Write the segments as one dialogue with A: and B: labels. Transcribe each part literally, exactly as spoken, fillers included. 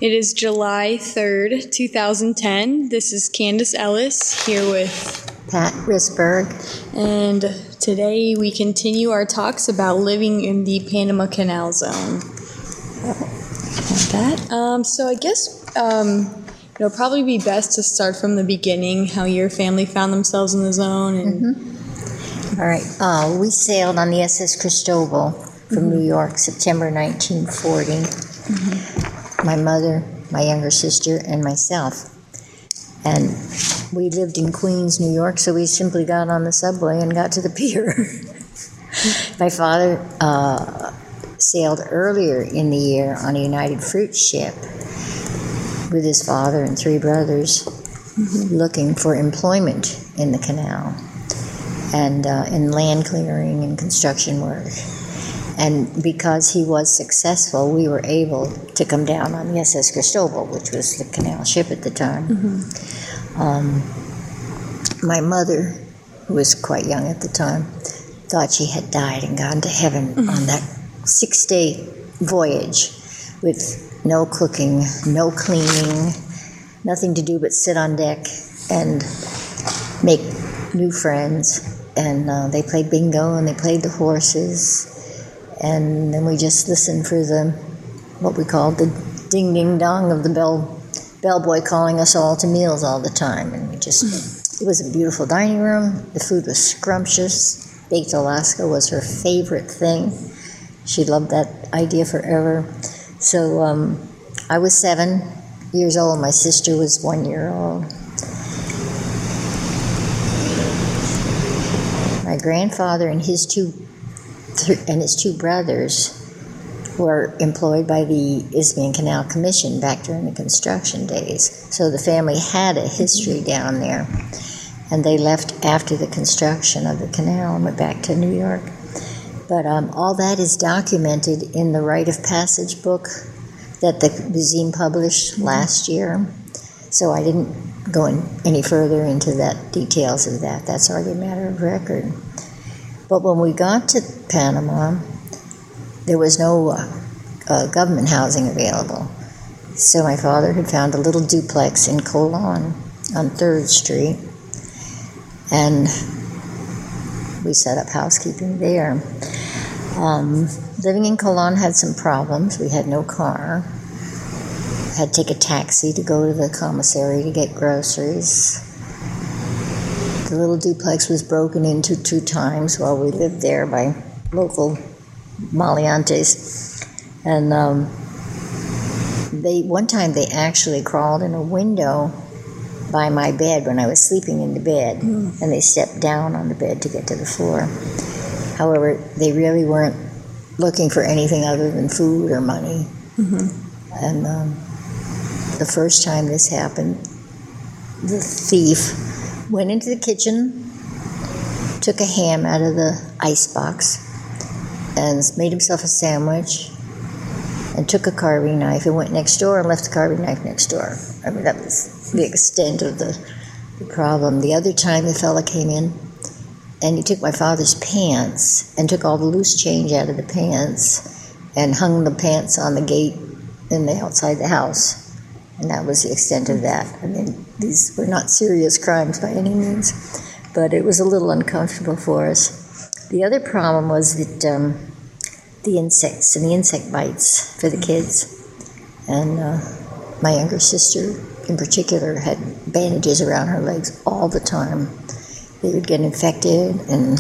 A: It is July third, two thousand ten. This is Candace Ellis here with
B: Pat Risberg.
A: And today we continue our talks about living in the Panama Canal Zone. That. Um, so I guess um, it'll probably be best to start from the beginning, how your family found themselves in the zone. And
B: mm-hmm. All right. Uh, we sailed on the S S Cristobal from mm-hmm. New York, September nineteen forty. Mm-hmm. My mother, my younger sister, and myself. And we lived in Queens, New York, so we simply got on the subway and got to the pier. My father uh, sailed earlier in the year on a United Fruit ship with his father and three brothers, mm-hmm. looking for employment in the canal and uh, in land clearing and construction work. And because he was successful, we were able to come down on the S S Cristobal, which was the canal ship at the time. Mm-hmm. Um, my mother, who was quite young at the time, thought she had died and gone to heaven mm-hmm. on that six-day voyage with no cooking, no cleaning, nothing to do but sit on deck and make new friends. And uh, they played bingo and they played the horses. And then we just listened for the, what we called the ding-ding-dong of the bell bellboy calling us all to meals all the time. And we just, mm-hmm. it was a beautiful dining room. The food was scrumptious. Baked Alaska was her favorite thing. She loved that idea forever. So um, I was seven years old. My sister was one year old. My grandfather and his two and his two brothers were employed by the Isthmian Canal Commission back during the construction days. So the family had a history down there. And they left after the construction of the canal and went back to New York. But um, all that is documented in the Rite of Passage book that the museum published last year. So I didn't go in any further into that details of that. That's already a matter of record. But when we got to Panama, there was no uh, uh, government housing available. So my father had found a little duplex in Colon on third Street, and we set up housekeeping there. Um, living in Colon had some problems. We had no car. Had to take a taxi to go to the commissary to get groceries. The little duplex was broken into two times while we lived there by local maleantes. And um, they one time they actually crawled in a window by my bed when I was sleeping in the bed, mm. and they stepped down on the bed to get to the floor. However, they really weren't looking for anything other than food or money. Mm-hmm. And um, the first time this happened, the thief went into the kitchen, took a ham out of the icebox, and made himself a sandwich, and took a carving knife and went next door and left the carving knife next door. I mean, that was the extent of the, the problem. The other time, the fella came in, and he took my father's pants and took all the loose change out of the pants and hung the pants on the gate in the outside the house. And that was the extent of that. I mean, these were not serious crimes by any means, but it was a little uncomfortable for us. The other problem was that um, the insects and the insect bites for the kids. And uh, my younger sister, in particular, had bandages around her legs all the time. They would get infected, and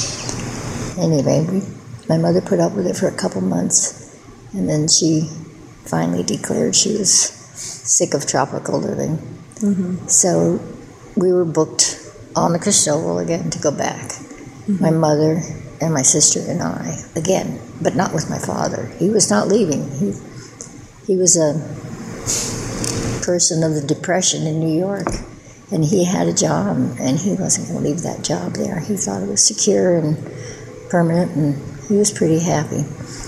B: anyway, we, my mother put up with it for a couple months, and then she finally declared she was sick of tropical living. Mm-hmm. So we were booked on the Cristobal again to go back. Mm-hmm. My mother and my sister and I, again, but not with my father. He was not leaving. He, he was a person of the Depression in New York, and he had a job, and he wasn't going to leave that job there. He thought it was secure and permanent, and he was pretty happy.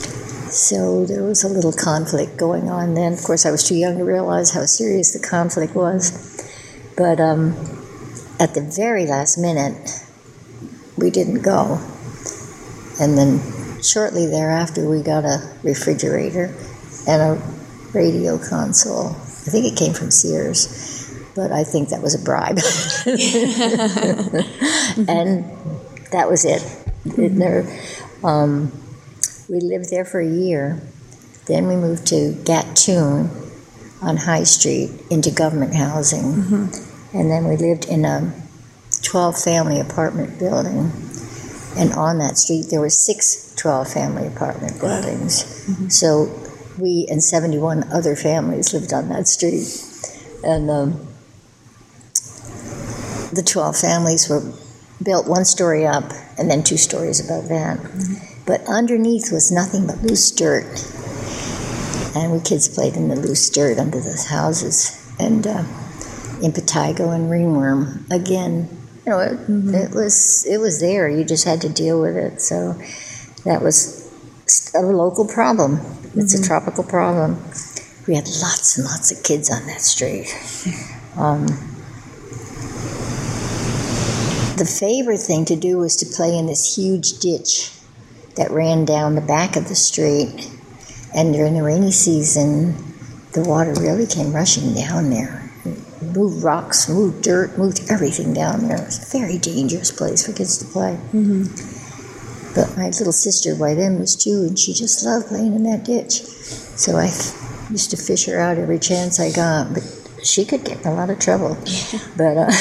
B: So there was a little conflict going on then. Of course, I was too young to realize how serious the conflict was. But um, at the very last minute, we didn't go. And then shortly thereafter, we got a refrigerator and a radio console. I think it came from Sears, but I think that was a bribe. And that was it. It never, um, we lived there for a year. Then we moved to Gatun on High Street into government housing. Mm-hmm. And then we lived in a twelve-family apartment building. And on that street, there were six twelve-family apartment buildings. Mm-hmm. So we and seventy-one other families lived on that street. And um, the twelve families were built one story up and then two stories above that. Mm-hmm. But underneath was nothing but loose dirt. And we kids played in the loose dirt under those houses. And uh, impetigo and ringworm, again, you know, it, mm-hmm. it was it was there. You just had to deal with it. So that was a local problem. It's mm-hmm. a tropical problem. We had lots and lots of kids on that street. Um, the favorite thing to do was to play in this huge ditch that ran down the back of the street. And during the rainy season, the water really came rushing down there. It moved rocks, moved dirt, moved everything down there. It was a very dangerous place for kids to play. Mm-hmm. But my little sister by then was two, and she just loved playing in that ditch. So I f- used to fish her out every chance I got, but she could get in a lot of trouble. But uh,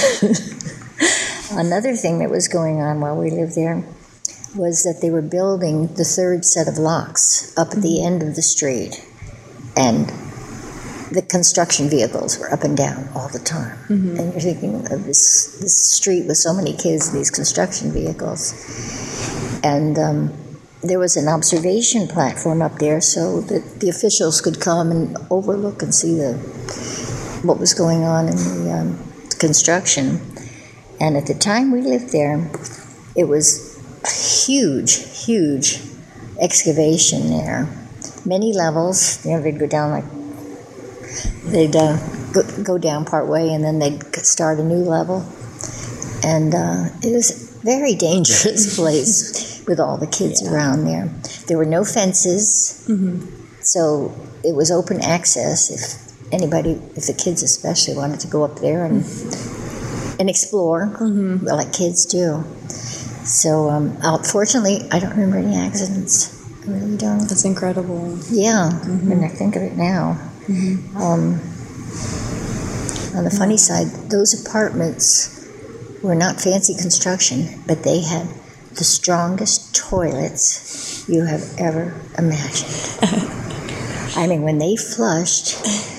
B: another thing that was going on while we lived there was that they were building the third set of locks up at the end of the street. And the construction vehicles were up and down all the time. Mm-hmm. And you're thinking of this, this street with so many kids, these construction vehicles. And um, there was an observation platform up there so that the officials could come and overlook and see the what was going on in the um, construction. And at the time we lived there, it was a huge, huge excavation there. Many levels. You know, they'd go down like, they'd uh, go, go down part way and then they'd start a new level. And uh, it was a very dangerous place with all the kids yeah. around there. There were no fences, mm-hmm. so it was open access if anybody, if the kids especially wanted to go up there and mm-hmm. and explore, mm-hmm. like kids do. So, um, fortunately, I don't remember any accidents. I really don't.
A: That's incredible.
B: Yeah, mm-hmm. when I think of it now. Mm-hmm. Um, on the funny side, those apartments were not fancy construction, but they had the strongest toilets you have ever imagined. I mean, when they flushed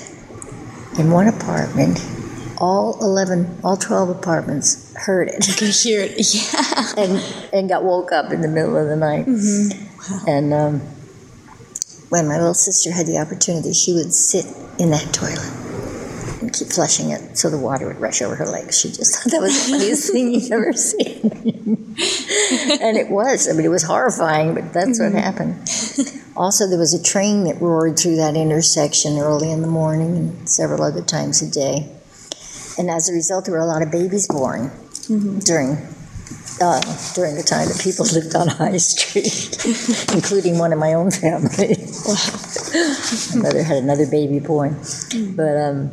B: in one apartment, all eleven, all twelve apartments heard it.
A: You could hear it, yeah.
B: And and got woke up in the middle of the night. Mm-hmm. Wow. And um, when my little sister had the opportunity, she would sit in that toilet and keep flushing it so the water would rush over her legs. She just thought that was the funniest thing you've ever seen. And it was. I mean, it was horrifying, but that's mm-hmm. what happened. Also, there was a train that roared through that intersection early in the morning and several other times a day. And as a result, there were a lot of babies born mm-hmm. during uh, during the time that people lived on High Street, including one in my own family. Wow. My mother had another baby born. Mm-hmm. But um,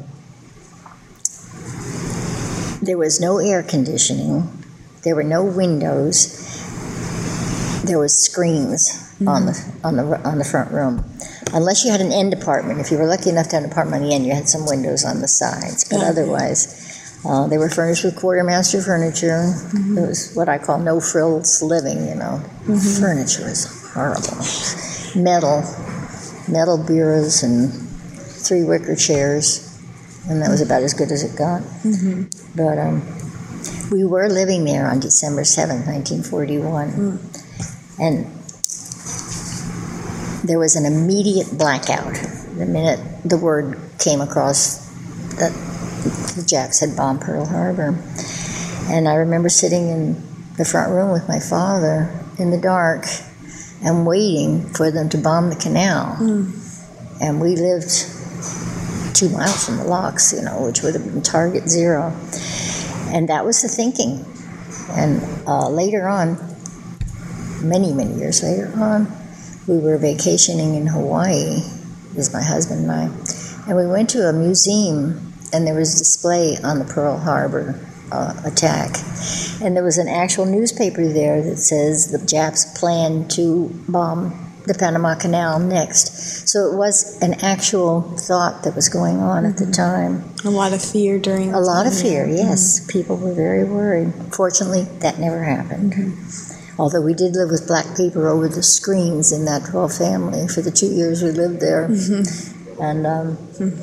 B: there was no air conditioning. There were no windows. There was screens mm-hmm. on the on the on the front room. Unless you had an end apartment. If you were lucky enough to have an apartment on the end, you had some windows on the sides. But yeah. otherwise, uh, they were furnished with quartermaster furniture. Mm-hmm. It was what I call no-frills living, you know. Mm-hmm. Furniture was horrible. Metal, metal bureaus and three wicker chairs. And that was about as good as it got. Mm-hmm. But um, we were living there on December seventh, nineteen forty-one. Mm. And there was an immediate blackout the minute the word came across that the Japs had bombed Pearl Harbor. And I remember sitting in the front room with my father in the dark and waiting for them to bomb the canal. Mm. And we lived two miles from the locks, you know, which would have been target zero. And that was the thinking. And uh, later on, many, many years later on, we were vacationing in Hawaii is my husband and I. And we went to a museum, and there was a display on the Pearl Harbor uh, attack. And there was an actual newspaper there that says the Japs plan to bomb the Panama Canal next. So it was an actual thought that was going on mm-hmm. at the time.
A: A lot of fear during
B: A lot
A: time,
B: of fear,
A: yeah.
B: yes. Mm-hmm. People were very worried. Fortunately, that never happened. Mm-hmm. Although we did live with black paper over the screens in that twelve family for the two years we lived there. Mm-hmm. And um, mm-hmm.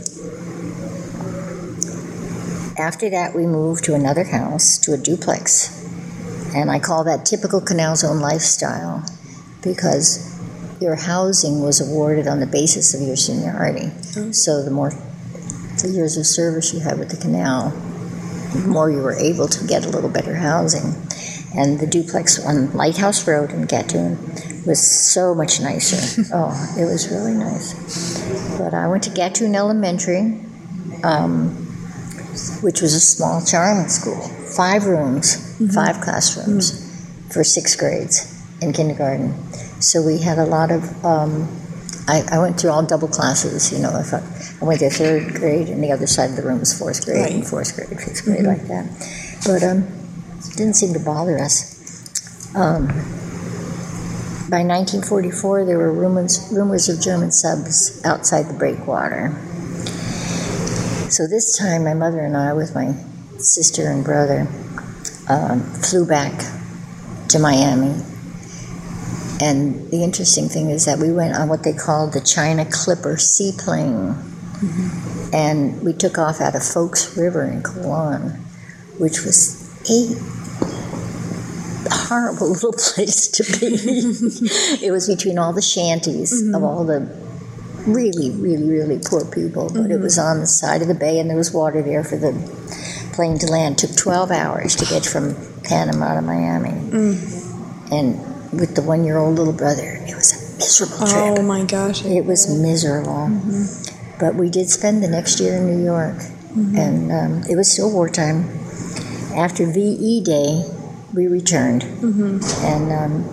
B: after that, we moved to another house, to a duplex. And I call that typical Canal Zone lifestyle because your housing was awarded on the basis of your seniority. Mm-hmm. So the more the years of service you had with the canal, the more you were able to get a little better housing. And the duplex on Lighthouse Road in Gatun was so much nicer. Oh, it was really nice. But I went to Gatun Elementary, um, which was a small charming school. Five rooms, mm-hmm. five classrooms mm-hmm. for six grades in kindergarten. So we had a lot of, um, I, I went through all double classes, you know, I, thought, I went to third grade and the other side of the room was fourth grade, right. and fourth grade, fifth grade, mm-hmm. like that. But um, it didn't seem to bother us. Um, by nineteen forty-four, there were rumors, rumors of German subs outside the breakwater. So this time, my mother and I, with my sister and brother, um, flew back to Miami. And the interesting thing is that we went on what they called the China Clipper seaplane. Mm-hmm. And we took off out of Foulkes River in Colon, which was a horrible little place to be. It was between all the shanties mm-hmm. of all the really, really, really poor people. But mm-hmm. it was on the side of the bay, and there was water there for the plane to land. It took twelve hours to get from Panama to Miami. Mm. And with the one-year-old little brother, it was a miserable trip.
A: Oh, my gosh.
B: It was miserable. Mm-hmm. But we did spend the next year in New York, mm-hmm. and um, it was still wartime. After V E Day, we returned, mm-hmm. and um,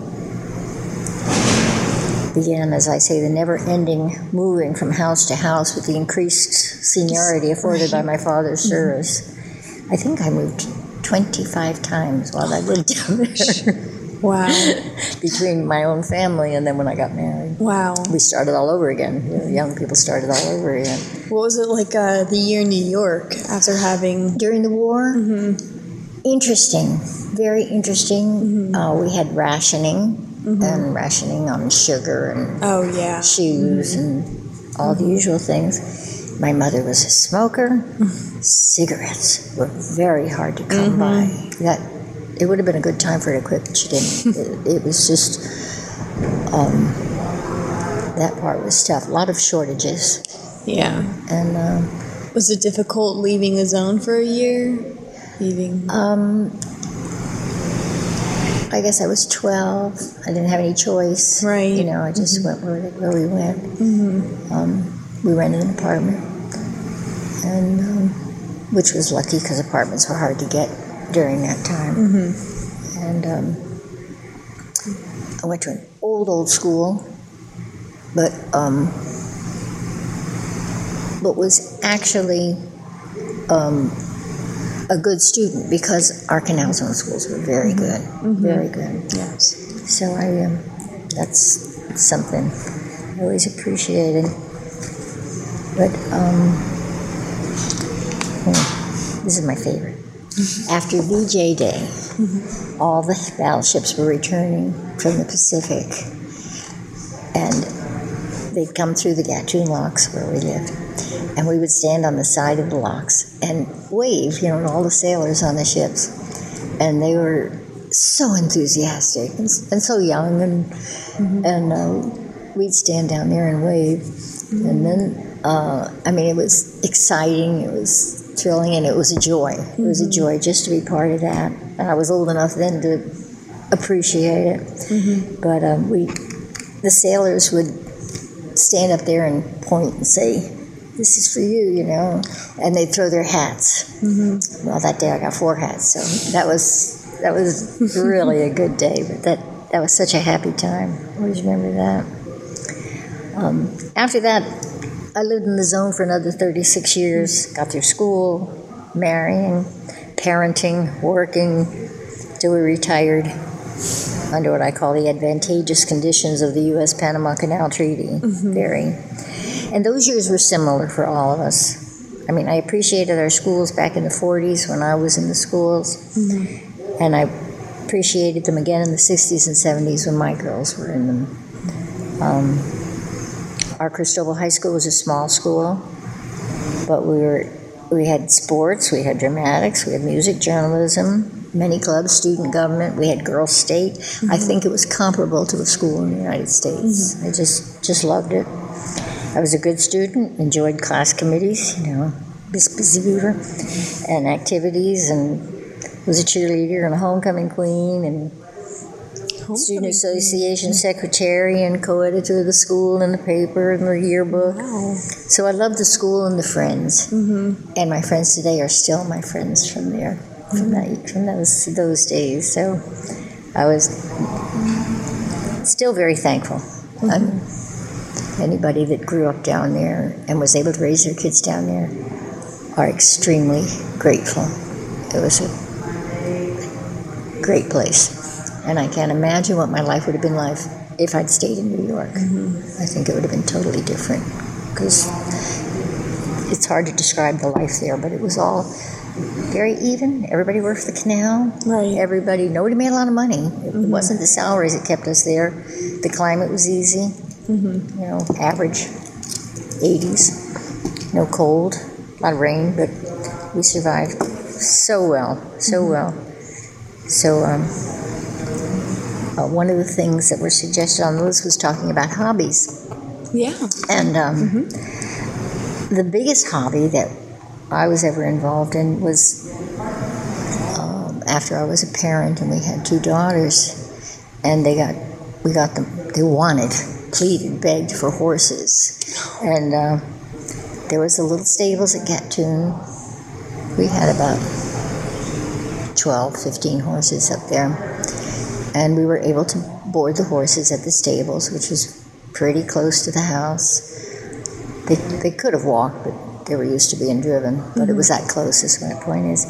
B: began, as I say, the never-ending moving from house to house with the increased seniority afforded by my father's service. Mm-hmm. I think I moved twenty-five times while I lived down there.
A: Wow.
B: Between my own family and then when I got married.
A: Wow.
B: We started all over again. You know, young people started all over again.
A: What was it like uh, the year in New York after having...
B: During the war?
A: Mm-hmm.
B: Interesting. Very interesting. Mm-hmm. Uh, we had rationing, mm-hmm. and rationing on sugar and
A: oh, yeah.
B: shoes mm-hmm. and all mm-hmm. the usual things. My mother was a smoker. Mm-hmm. Cigarettes were very hard to come mm-hmm. by. That It would have been a good time for her to quit, but she didn't. it, it was just, um, that part was tough. A lot of shortages.
A: Yeah.
B: And uh,
A: was it difficult leaving the zone for a year? Leaving?
B: Um, I guess I was twelve. I didn't have any choice.
A: Right.
B: You know, I just mm-hmm. went where, where we went. Mm-hmm. Um, we rented an apartment, and um, which was lucky because apartments were hard to get during that time. Mm-hmm. And um, I went to an old, old school, but um, but was actually um, a good student because our Canal Zone schools were very good, mm-hmm. very good.
A: Yes.
B: So I um, that's something I always appreciated. But um, oh, this is my favorite. After V J Day, mm-hmm. all the battleships were returning from the Pacific, and they'd come through the Gatun locks where we lived, and we would stand on the side of the locks and wave, you know, to all the sailors on the ships, and they were so enthusiastic and, and so young, and mm-hmm. and uh, we'd stand down there and wave, mm-hmm. and then uh, I mean, it was exciting, it was thrilling, and it was a joy. It was a joy just to be part of that. And I was old enough then to appreciate it. Mm-hmm. But um, we, the sailors would stand up there and point and say, "This is for you," you know, and they'd throw their hats. Mm-hmm. Well, that day I got four hats, so that was that was really a good day. But that that was such a happy time. I always remember that. Um, after that, I lived in the zone for another thirty-six years, got through school, marrying, parenting, working, till we retired under what I call the advantageous conditions of the U S Panama Canal Treaty. Mm-hmm. Very. And those years were similar for all of us. I mean, I appreciated our schools back in the forties when I was in the schools, mm-hmm. and I appreciated them again in the sixties and seventies when my girls were in them. Um, our Cristobal High School was a small school, but we were we had sports, we had dramatics, we had music, journalism, many clubs, student government. We had Girls State. Mm-hmm. I think it was comparable to a school in the United States. Mm-hmm. I just just loved it. I was a good student, enjoyed class committees, you know, Miss Busy Beaver, and activities, and was a cheerleader and a homecoming queen, and homecoming student association queen. Secretary and co-editor of the school and the paper and the yearbook. Wow. So I loved the school and the friends, mm-hmm. and my friends today are still my friends from there, from mm-hmm. that, from those those days. So I was still very thankful. Mm-hmm. Um, Anybody that grew up down there and was able to raise their kids down there are extremely grateful. It was a great place. And I can't imagine what my life would have been like if I'd stayed in New York. Mm-hmm. I think it would have been totally different, because it's hard to describe the life there, but it was all very even. Everybody worked the canal. Right. Everybody, nobody made a lot of money. It mm-hmm. wasn't the salaries that kept us there. The climate was easy. Mm-hmm. You know, average eighties, no cold, a lot of rain, but we survived so well, so mm-hmm. well. So um, uh, one of the things that were suggested on the list was talking about hobbies.
A: Yeah.
B: And um, mm-hmm. the biggest hobby that I was ever involved in was um, after I was a parent and we had two daughters, and they got, we got them, they wanted pleaded, begged for horses. And uh, there was the little stables at Gatun. We had about twelve, fifteen horses up there. And we were able to board the horses at the stables, which was pretty close to the house. They, they could have walked, but they were used to being driven. But mm-hmm. it was that close, is what my point is.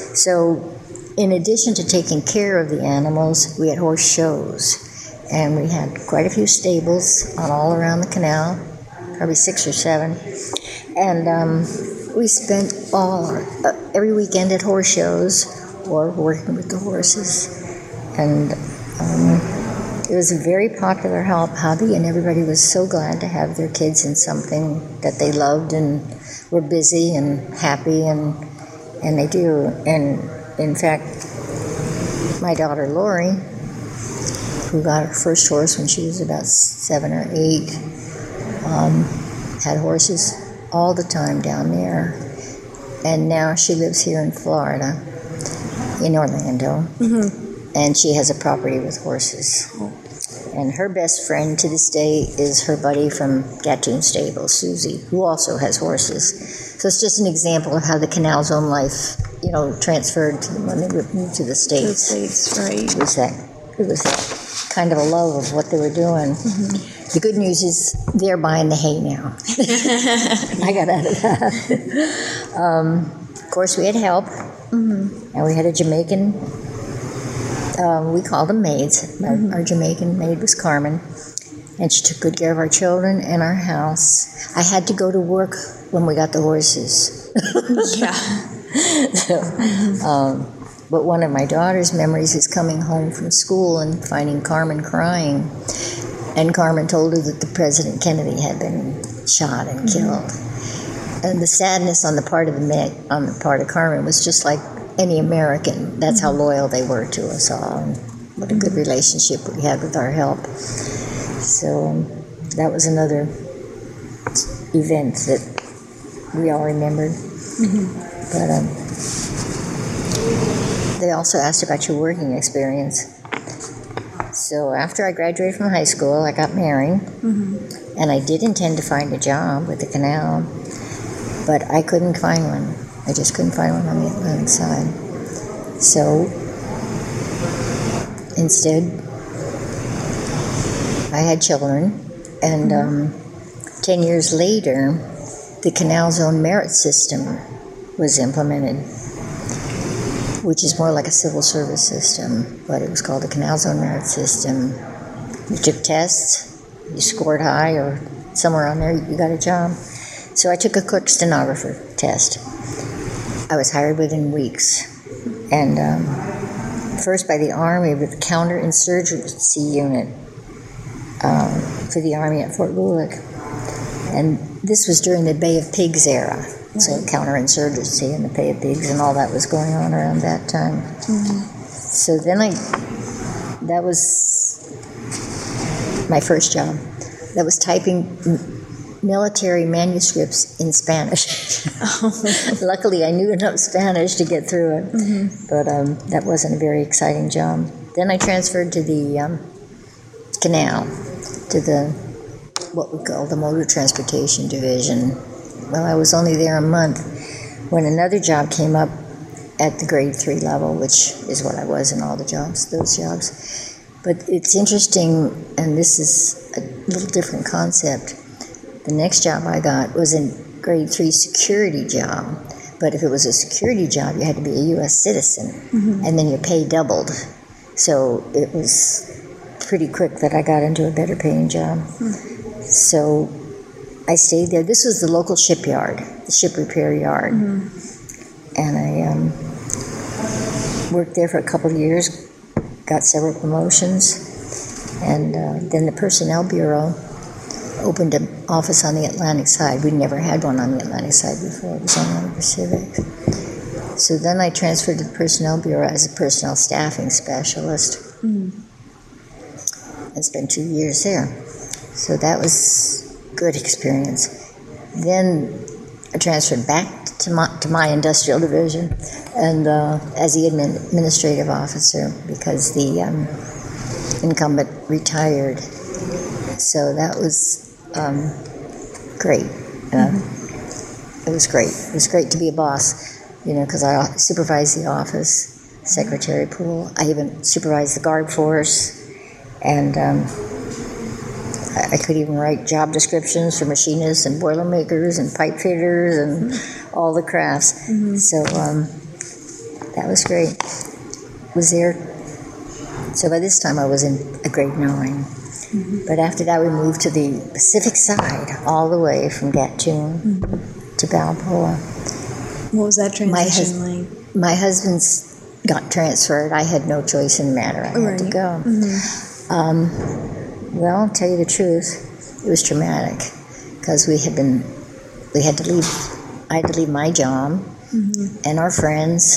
B: So in addition to taking care of the animals, we had horse shows. And we had quite a few stables on all around the canal, probably six or seven. And um, we spent all our, uh, every weekend at horse shows or working with the horses. And um, it was a very popular hobby, and everybody was so glad to have their kids in something that they loved and were busy and happy, and and they do. And in fact, my daughter Lori, who got her first horse when she was about seven or eight, um, had horses all the time down there. And now she lives here in Florida, in Orlando, mm-hmm. and she has a property with horses. And her best friend to this day is her buddy from Gatun Stable, Susie, who also has horses. So it's just an example of how the canal zone life, you know, transferred to, when they moved to the States.
A: To the States, right.
B: It was that, it was that kind of a love of what they were doing. Mm-hmm. The good news is they're buying the hay now. I got out of that. um, of course, we had help, mm-hmm. and we had a Jamaican, um, we called them maids. Mm-hmm. Our, our Jamaican maid was Carmen, and she took good care of our children and our house. I had to go to work when we got the horses.
A: Yeah.
B: so, um, But one of my daughter's memories is coming home from school and finding Carmen crying. And Carmen told her that the President Kennedy had been shot and killed. Mm-hmm. And the sadness on the part of the on the part of Carmen was just like any American. That's mm-hmm. how loyal they were to us all, and what a good relationship we had with our help. So um, that was another event that we all remembered. Mm-hmm. But um, they also asked about your working experience. So after I graduated from high school, I got married, mm-hmm. and I did intend to find a job with the canal, but I couldn't find one. I just couldn't find one on the Atlantic side. So instead, I had children, and mm-hmm. um, ten years later, the Canal Zone merit system was implemented, which is more like a civil service system, but it was called the Canal Zone merit system. You took tests, you scored high or somewhere on there, you got a job. So I took a clerk stenographer test. I was hired within weeks. And um, first by the Army with the counterinsurgency unit um, for the Army at Fort Bullock. And this was during the Bay of Pigs era. So counterinsurgency and the Bay of Pigs and all that was going on around that time. Mm-hmm. So then I, that was my first job. That was typing military manuscripts in Spanish. Oh. Luckily, I knew enough Spanish to get through it, mm-hmm. but um, that wasn't a very exciting job. Then I transferred to the um, canal, to the what we call the Motor Transportation Division. Well, I was only there a month when another job came up at the grade three level, which is what I was in all the jobs, those jobs. But it's interesting, and this is a little different concept. The next job I got was a grade three security job. But if it was a security job, you had to be a U S citizen, mm-hmm. and then your pay doubled. So it was pretty quick that I got into a better paying job. Mm-hmm. So I stayed there. This was the local shipyard, the ship repair yard. Mm-hmm. And I um, worked there for a couple of years, got several promotions, and uh, then the Personnel Bureau opened an office on the Atlantic side. We never had one on the Atlantic side before. It was only on the Pacific. So then I transferred to the Personnel Bureau as a personnel staffing specialist, mm-hmm. and spent two years there. So that was a good experience. Then I transferred back to my, to my industrial division and uh, as the admin, administrative officer because the um, incumbent retired. So that was um, great. Uh, mm-hmm. It was great. It was great to be a boss, you know, because I supervised the office, secretary pool. I even supervised the guard force, and um, I, I could even write job descriptions for machinists and boilermakers and pipe fitters and mm-hmm. all the crafts. Mm-hmm. So um, that was great. Was there. So by this time I was in a grade nine. Mm-hmm. But after that, we moved to the Pacific side, all the way from Gatun mm-hmm. to Balboa.
A: What was that transition
B: my hus-
A: like?
B: My husband's got transferred. I had no choice in the matter. I
A: right.
B: had to go. Mm-hmm. Um, well, I'll tell you the truth, it was traumatic because we had been, we had to leave. I had to leave my job mm-hmm. and our friends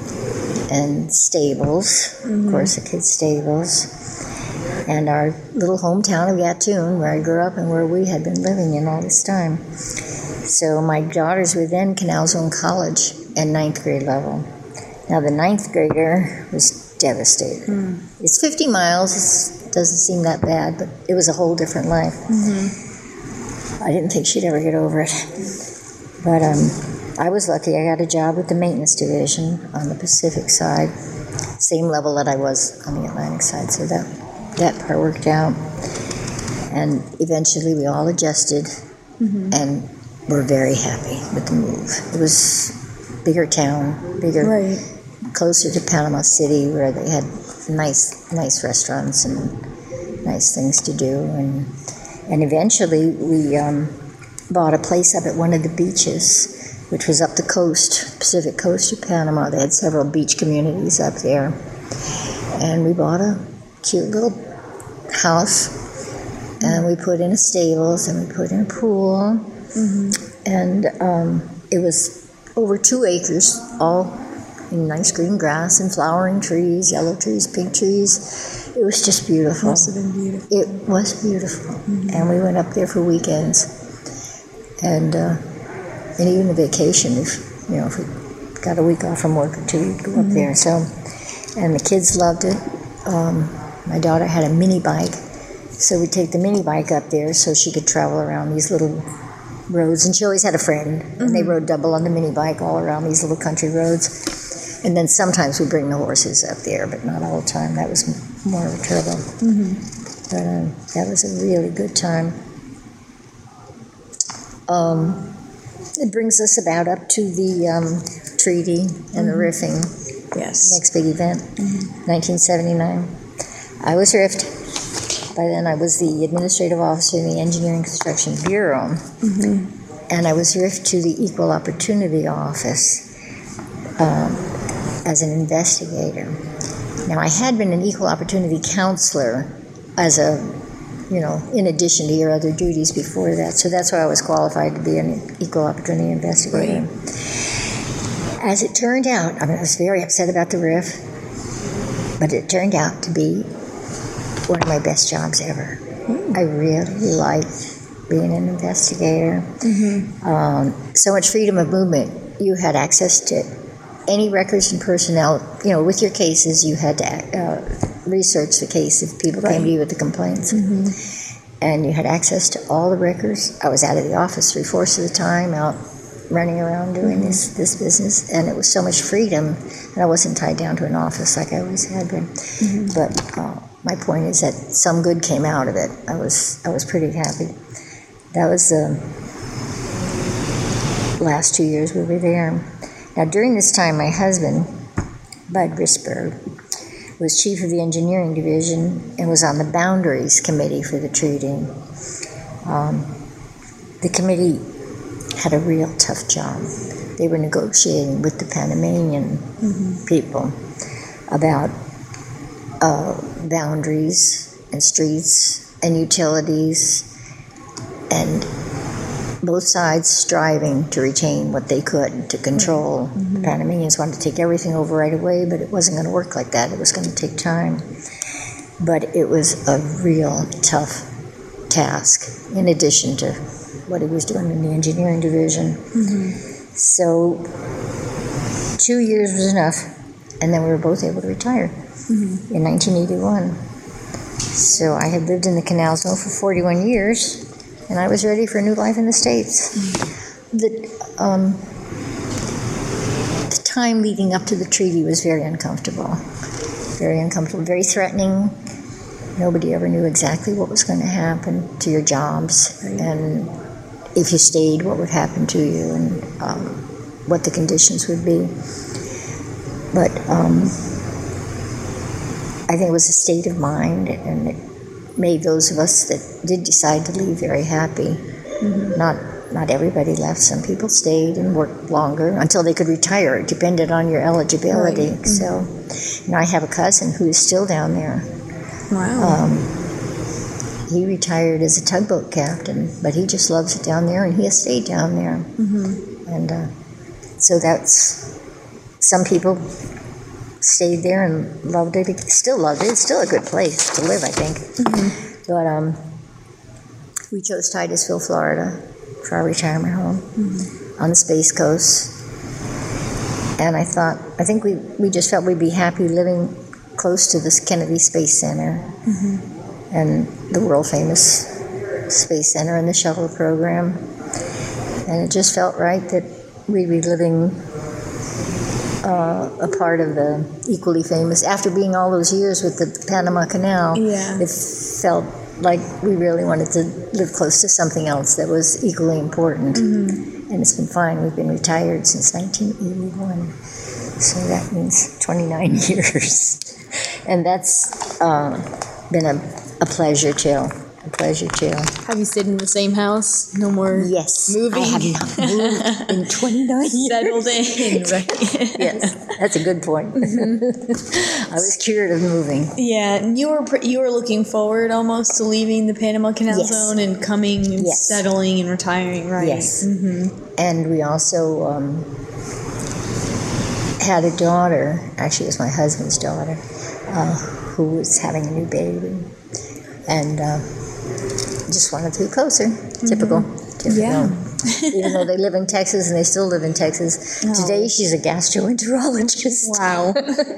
B: and stables, mm-hmm. of course, the kids' stables. And our little hometown of Gatun, where I grew up and where we had been living in all this time. So my daughters were then Canal Zone College at ninth grade level. Now the ninth grader was devastated. Mm. It's fifty miles, it doesn't seem that bad, but it was a whole different life. Mm-hmm. I didn't think she'd ever get over it. But um, I was lucky. I got a job with the maintenance division on the Pacific side, same level that I was on the Atlantic side, so that that part worked out. And eventually we all adjusted mm-hmm. and were very happy with the move. It was bigger town, bigger, right. closer to Panama City, where they had nice nice restaurants and nice things to do. And and eventually we um, bought a place up at one of the beaches, which was up the coast, Pacific coast of Panama. They had several beach communities up there. And we bought a cute little house, and we put in a stables, and we put in a pool, mm-hmm. and um, it was over two acres, all in nice green grass and flowering trees, yellow trees, pink trees. It was just beautiful.
A: Must have been beautiful.
B: It was beautiful, mm-hmm. and we went up there for weekends, and uh, and even a vacation. If you know, if we got a week off from work or two, we'd go mm-hmm. up there. So, and the kids loved it. Um, my daughter had a mini bike, so we'd take the mini bike up there so she could travel around these little roads. And she always had a friend, mm-hmm. and they rode double on the mini bike all around these little country roads. And then sometimes we'd bring the horses up there, but not all the time. That was more of a trouble. Mm-hmm. But um, that was a really good time. Um, it brings us about up to the um, treaty and mm-hmm. the riffing.
A: Yes.
B: Next big event, mm-hmm. nineteen seventy-nine. I was riffed. By then, I was the administrative officer in the Engineering Construction Bureau, mm-hmm. and I was riffed to the Equal Opportunity Office um, as an investigator. Now, I had been an equal opportunity counselor as a, you know, in addition to your other duties before that, so that's why I was qualified to be an equal opportunity investigator. Right. As it turned out, I mean, I was very upset about the riff, but it turned out to be one of my best jobs ever. Mm. I really liked being an investigator. Mm-hmm. Um, so much freedom of movement. You had access to any records and personnel. You know, with your cases, you had to uh, research the case if people right. came to you with the complaints. Mm-hmm. And you had access to all the records. I was out of the office three-fourths of the time, out running around doing mm-hmm. this, this business. And it was so much freedom, and I wasn't tied down to an office like I always had been. Mm-hmm. But uh, my point is that some good came out of it. I was I was pretty happy. That was the last two years we were there. Now, during this time, my husband, Bud Risberg, was chief of the engineering division and was on the boundaries committee for the treaty. Um, the committee had a real tough job. They were negotiating with the Panamanian mm-hmm. people about Uh, boundaries and streets and utilities, and both sides striving to retain what they could to control. Mm-hmm. The Panamanians wanted to take everything over right away, but it wasn't going to work like that. It was going to take time. But it was a real tough task, in addition to what he was doing in the engineering division. Mm-hmm. So two years was enough, and then we were both able to retire. Mm-hmm. In nineteen eighty-one. So I had lived in the Canal Zone for forty-one years, and I was ready for a new life in the States. Mm-hmm. The, um, the time leading up to the treaty was very uncomfortable. Very uncomfortable, very threatening. Nobody ever knew exactly what was going to happen to your jobs, right. and if you stayed, what would happen to you, and um, what the conditions would be. But um, I think it was a state of mind, and it made those of us that did decide to leave very happy. Mm-hmm. Not not everybody left. Some people stayed and worked longer until they could retire. It depended on your eligibility. Right. Mm-hmm. So, you know, I have a cousin who is still down there. Wow. Um, he retired as a tugboat captain, but he just loves it down there, and he has stayed down there. Mm-hmm. And uh, so that's, some people stayed there and loved it, still loved it. It's still a good place to live, I think. Mm-hmm. But um, we chose Titusville, Florida for our retirement home mm-hmm. on the Space Coast. And I thought, I think we, we just felt we'd be happy living close to this Kennedy Space Center mm-hmm. and the world-famous Space Center and the shuttle program. And it just felt right that we'd be living Uh, a part of the equally famous. After being all those years with the Panama Canal, yeah. it felt like we really wanted to live close to something else that was equally important. Mm-hmm. And it's been fine. We've been retired since nineteen eighty-one. So that means twenty-nine years. And that's uh, been a, a pleasure, too. A pleasure, too.
A: Have you stayed in the same house? No more
B: yes,
A: moving?
B: I have not moved in twenty-nine years.
A: Settled in, right?
B: Yes, that's a good point. Mm-hmm. I was cured of moving.
A: Yeah, and you were you were looking forward almost to leaving the Panama Canal
B: yes.
A: Zone and coming and
B: yes.
A: settling and retiring, right?
B: Yes.
A: Mm-hmm.
B: And we also um, had a daughter, actually it was my husband's daughter, uh, who was having a new baby. And uh, just wanted to be closer. Typical. Mm-hmm. Typical.
A: Yeah.
B: Even though they live in Texas, and they still live in Texas. Oh. Today she's a gastroenterologist.
A: Wow.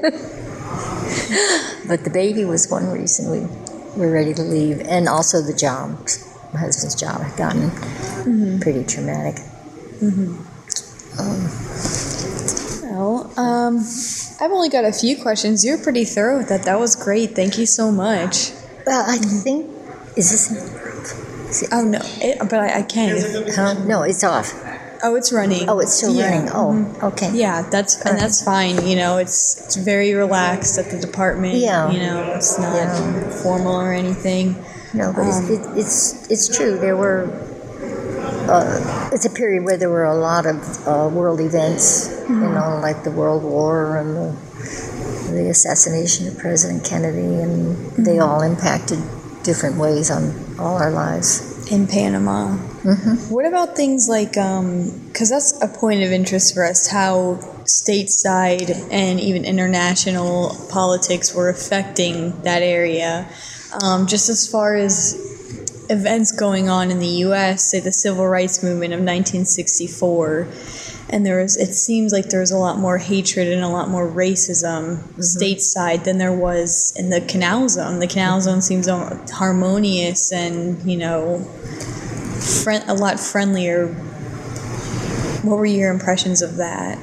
B: But the baby was one reason we were ready to leave. And also the job. My husband's job had gotten mm-hmm. pretty traumatic. Mm-hmm. Um,
A: well, um, I've only got a few questions. You're pretty thorough with that. That was great. Thank you so much.
B: Well, I think, is this... Is it,
A: oh, no, it, but I, I can.
B: Huh? No, it's off.
A: Oh, it's running.
B: Oh, it's still
A: Yeah.
B: running. Oh,
A: Mhm.
B: okay.
A: Yeah, that's and that's fine. You know, it's it's very relaxed at the department.
B: Yeah.
A: You know, it's not
B: Yeah.
A: formal or anything.
B: No, but
A: Um,
B: it's, it, it's it's true. There were. Uh, it's a period where there were a lot of uh, world events.
A: Mm-hmm.
B: You know, like the World War and the, the assassination of President Kennedy, and mm-hmm. they all impacted different ways on all our lives.
A: In Panama.
B: Mm-hmm.
A: What about things like, because that's a point of interest for us, how stateside and even international politics were affecting that area. Um, just as far as events going on in the U S, say the Civil Rights Movement of nineteen sixty-four, and there was, it seems like there was a lot more hatred and a lot more racism mm-hmm. stateside than there was in the Canal Zone. The Canal Zone seems harmonious and, you know, friend, a lot friendlier. What were your impressions of that?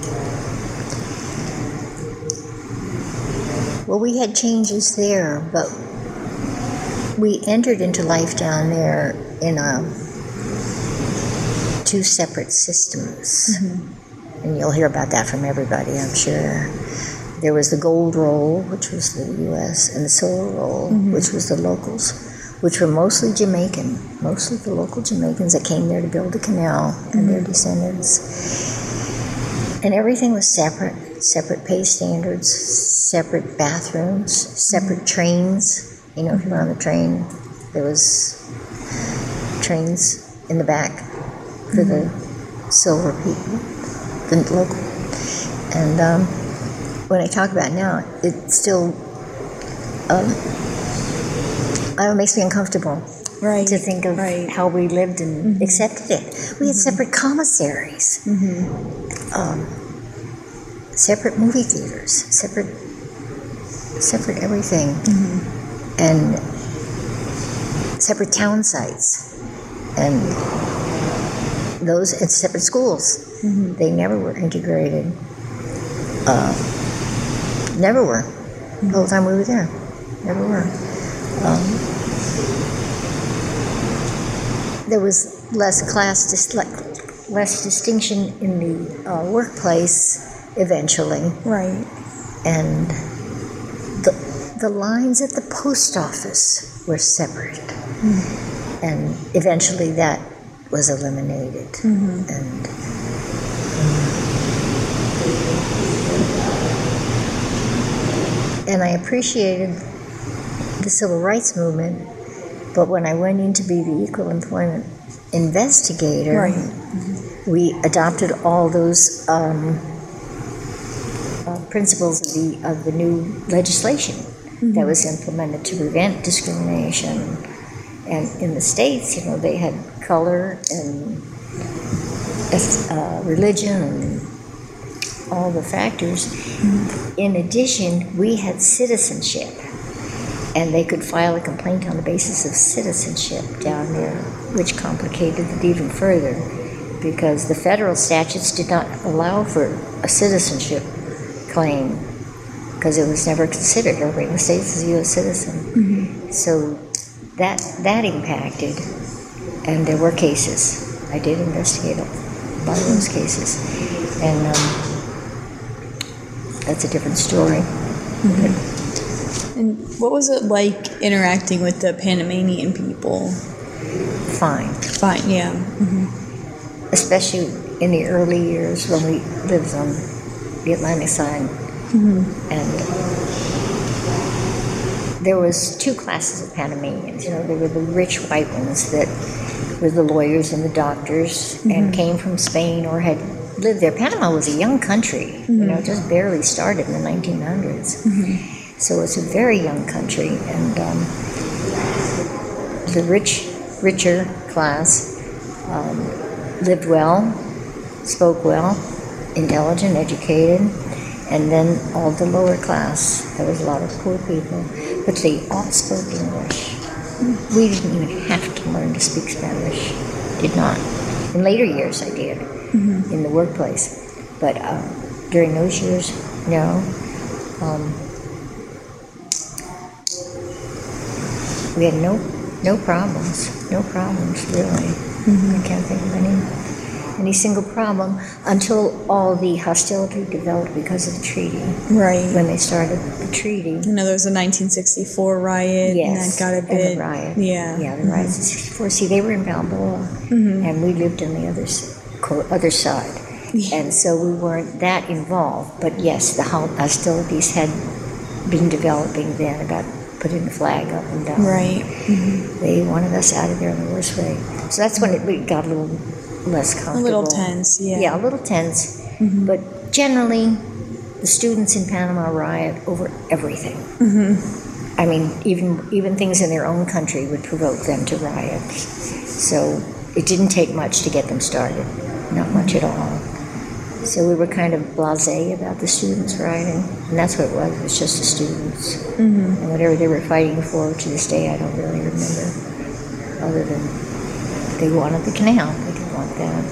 B: Well, we had changes there, but we entered into life down there in a two separate systems. Mm-hmm. And you'll hear about that from everybody, I'm sure. There was the gold roll, which was the U S, and the silver roll, mm-hmm. which was the locals, which were mostly Jamaican, mostly the local Jamaicans that came there to build the canal, mm-hmm. and their descendants. And everything was separate, separate pay standards, separate bathrooms, separate mm-hmm. trains. You know, if you were on the train, there was trains in the back for the silver people, the local. And um, when I talk about it now, it still, um, I don't know, makes me uncomfortable
A: right.
B: to think of
A: right.
B: how we lived and
A: mm-hmm.
B: accepted it. We mm-hmm. had separate commissaries, mm-hmm. um, separate movie theaters, separate, separate everything. Mm-hmm. And separate town sites, and those and separate schools. Mm-hmm. They never were integrated. Uh, never were. Mm-hmm. The whole time we were there, never were. Um, there was less class, dis- less distinction in the uh, workplace eventually,
A: right?
B: And the lines at the post office were separate, mm-hmm. and eventually that was eliminated. Mm-hmm. And um, and I appreciated the civil rights movement, but when I went in to be the equal employment investigator,
A: right. mm-hmm.
B: we adopted all those um, uh, principles of the of the new legislation. Mm-hmm. That was implemented to prevent discrimination. And in the States, you know, they had color and uh, religion and all the factors. Mm-hmm. In addition, we had citizenship. And they could file a complaint on the basis of citizenship down there, which complicated it even further, because the federal statutes did not allow for a citizenship claim, because it was never considered. Everybody in the States is a U S citizen. Mm-hmm. So that that impacted, and there were cases. I did investigate a lot of those cases. And um, that's a different story.
A: Mm-hmm. And what was it like interacting with the Panamanian people? Fine. Fine, yeah. Mm-hmm.
B: Especially in the early years when we lived on the Atlantic side. Mm-hmm. And there was two classes of Panamanians. You know, there were the rich white ones that were the lawyers and the doctors, mm-hmm. and came from Spain or had lived there. Panama was a young country. Mm-hmm. You know, it just barely started in the nineteen hundreds. Mm-hmm. So it's a very young country, and um, the rich, richer class um, lived well, spoke well, intelligent, educated. And then all the lower class, there was a lot of poor people, but they all spoke English. We didn't even have to learn to speak Spanish. Did not. In later years, I did, mm-hmm. in the workplace. But uh, during those years, no. Um, we had no no problems, no problems really. Mm-hmm. I can't think of any any single problem until all the hostility developed because of the treaty.
A: Right.
B: When they started the treaty.
A: You know, there was a nineteen sixty-four riot,
B: Yes,
A: and that got a bit.
B: and the riot.
A: Yeah.
B: Yeah, the riots in sixty-four. See, they were in Balboa,
A: Mhm.
B: and we lived on the other, s- co- other side.
A: Yeah.
B: And so we weren't that involved. But yes, the ho- hostilities had been developing then about putting the flag up and down.
A: Right.
B: They wanted us out of there in the worst way. So that's when it we got a little less
A: A
B: comfortable.
A: little tense, yeah.
B: Yeah, a little tense. But generally, the students in Panama riot over everything. I mean, even even things in their own country would provoke them to riot. So it didn't take much to get them started. Not much at all. So we were kind of blasé about the students rioting, and that's what it was. It was just the students, and whatever they were fighting for. To this day, I don't really remember, other than they wanted the canal. They didn't want that.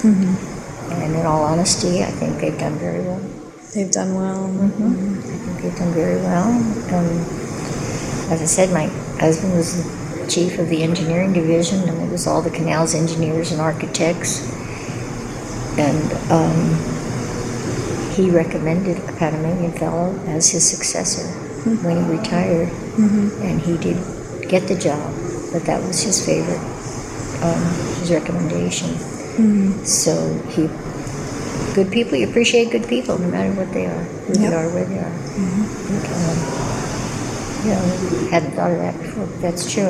B: And in all honesty, I think they've done very well.
A: They've done well.
B: I think they've done very well. Um, as I said, my husband was the chief of the engineering division, and it was all the canals engineers and architects. And um, he recommended a Panamanian fellow as his successor when he retired, and he did get the job, but that was his favorite, um, his recommendation. So he, good people, you appreciate good people no matter what they are, who they
A: Yep.
B: are, where they are. Um, yeah, hadn't thought of that before, but that's true.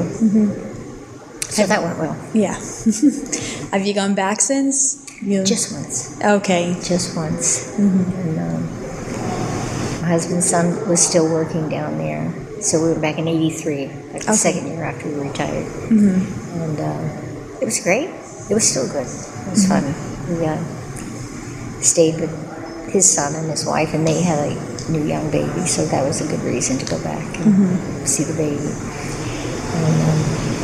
B: So that went well.
A: Yeah. Have you gone back since? You...
B: Just once.
A: Okay.
B: Just once. And um, my husband's son was still working down there. So we went back in eighty-three, like the
A: Okay.
B: second year after we retired. And uh, it was great. It was still good. It was fun. We uh, stayed with his son and his wife, and they had a new young baby, so that was a good reason to go back and see the baby. And um,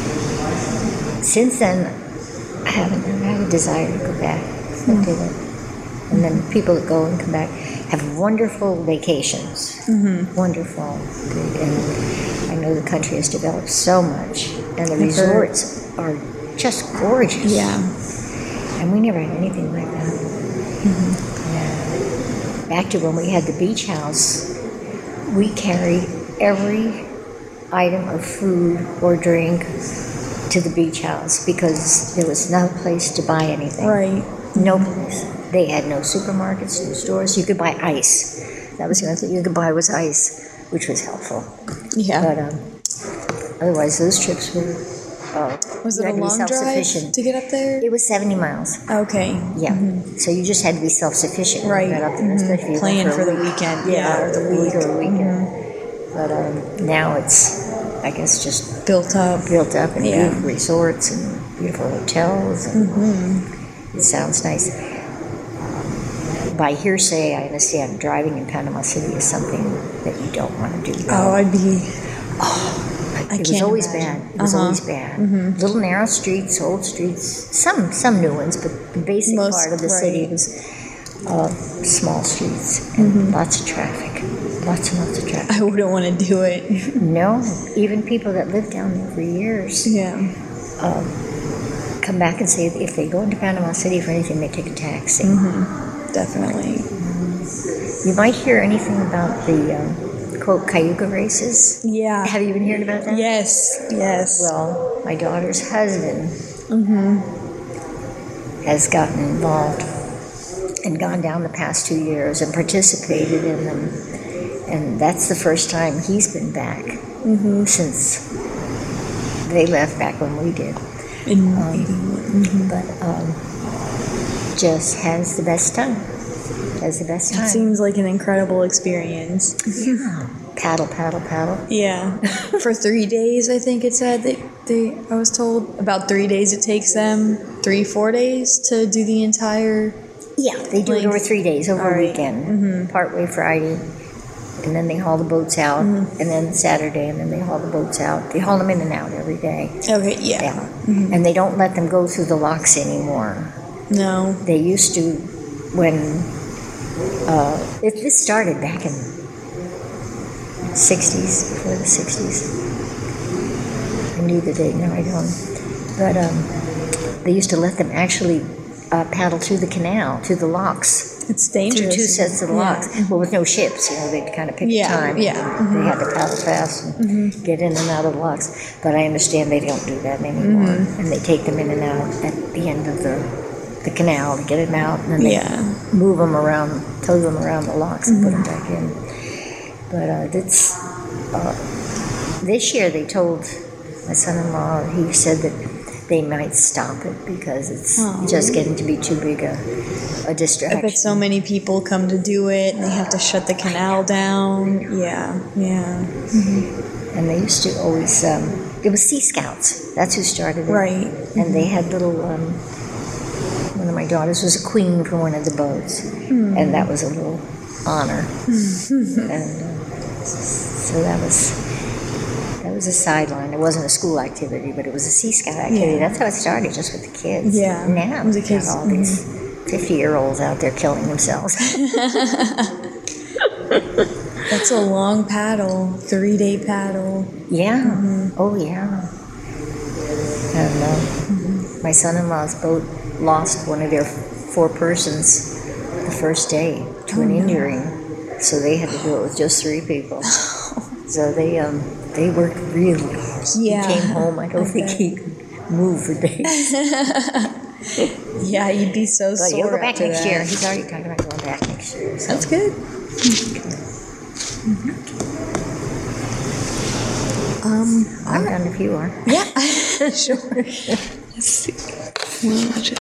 B: since then, I haven't had a desire to go back. I did it. And then people that go and come back have wonderful vacations. Wonderful. And I know the country has developed so much, and the
A: I've heard.
B: resorts are just gorgeous.
A: Yeah.
B: And we never had anything like that. Yeah. Back to when we had the beach house, we carried every item of food or drink to the beach house because there was no place to buy anything.
A: Right.
B: No place. They had no supermarkets, no stores. You could buy ice. That was the only thing you could buy was ice, which was helpful.
A: Yeah.
B: But um, otherwise, those trips were. Uh,
A: Was
B: you
A: it a
B: had to be
A: long drive
B: self-sufficient.
A: to get up there?
B: It was seventy miles.
A: Okay.
B: Yeah. So you just had to be self-sufficient when you
A: Right.
B: got up there, especially if you
A: Plan
B: went
A: for
B: a
A: the
B: week.
A: weekend.
B: Yeah,
A: Yeah, or the week.
B: or a weekend. But um, now it's, I guess, just
A: Built up.
B: built up and
A: Yeah.
B: beautiful resorts and beautiful hotels. And it sounds nice. By hearsay, I understand driving in Panama City is something that you don't want to do.
A: Oh, I'd be. I
B: it was
A: can't
B: always
A: imagine.
B: bad. It was
A: Uh-huh.
B: always bad. Little narrow streets, old streets, some some new ones, but the basic
A: Most-
B: part of the city
A: right.
B: was uh, small streets and lots of traffic, lots and lots of traffic.
A: I wouldn't want to do it.
B: No, even people that lived down there for years
A: Yeah.
B: come back and say if they go into Panama City for anything, they take a taxi.
A: Definitely.
B: You might hear anything about the um, quote cayuga races.
A: Yeah.
B: Have you even heard about that?
A: Yes. Yes.
B: Well, my daughter's husband has gotten involved and gone down the past two years and participated in them. And that's the first time he's been back since they left back when we did.
A: In
B: But um, just has the best time. Has the best
A: It
B: time.
A: seems like an incredible experience.
B: Paddle, paddle, paddle.
A: Yeah. For three days, I think it said that they. I was told about three days it takes them. Three, four days to do the entire.
B: Yeah, they do it
A: Length.
B: over three days, over
A: All
B: a
A: right.
B: weekend. Partway Friday, and then they haul the boats out, and then Saturday, and then they haul the boats out. They haul them in and out every day.
A: Okay. Yeah.
B: Yeah. And they don't let them go through the locks anymore.
A: No.
B: They used to when uh, it, this started back in sixties, before the sixties. I knew the date, now I don't. But um, they used to let them actually uh, paddle through the canal, through the locks.
A: It's
B: Through
A: dangerous.
B: two sets of
A: Yeah.
B: locks. Well, with no ships, you know, they'd kind of pick
A: Yeah,
B: a time.
A: yeah. Mm-hmm.
B: They had to paddle fast and get in and out of the locks. But I understand they don't do that anymore.
A: Mm-hmm.
B: And they take them in and out at the end of the, the canal to get them out. And then they
A: Yeah.
B: move them around, tow them around the locks and put them back in. But uh, that's, uh, this year they told my son-in-law, he said that they might stop it because it's
A: Oh.
B: just getting to be too big a, a
A: I
B: distraction.
A: bet so many people come to do it, and they have to shut the canal down. Yeah, yeah.
B: And they used to always, um, it was Sea Scouts. That's who started it.
A: Right.
B: And they had little, um, one of my daughters was a queen for one of the boats. And that was a little honor. and uh, so that was, that was a sideline. It wasn't a school activity, but it was a Sea Scout activity.
A: Yeah.
B: That's how it started, just with the kids.
A: Yeah.
B: Now
A: The
B: we've
A: kids,
B: got all these fifty-year-olds out there killing themselves.
A: That's a long paddle, three-day paddle.
B: Yeah. Oh, yeah. And uh, my son-in-law's boat lost one of their four persons the first day to an injury, so they had to do it with just three people. So they um they worked really hard.
A: Yeah.
B: He came home. I don't think
A: bet.
B: he could move for days.
A: Yeah, you'd be so
B: But
A: sore
B: you'll go back
A: after
B: next
A: that.
B: year. He's already talking about going back next year. So.
A: That's good. Um,
B: I'm done if you are.
A: yeah, sure. Let's see.